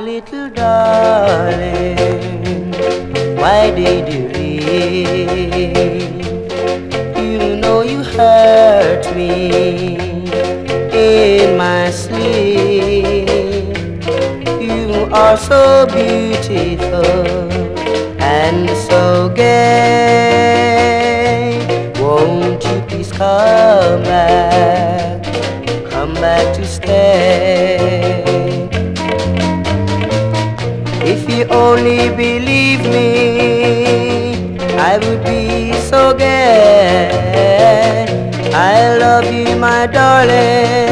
little darling, why did you leave? You know you hurt me in my sleep. You are so beautiful and so gay. Won't you please come back to stay? If you only believe me, I would be so gay. I love you, my darling.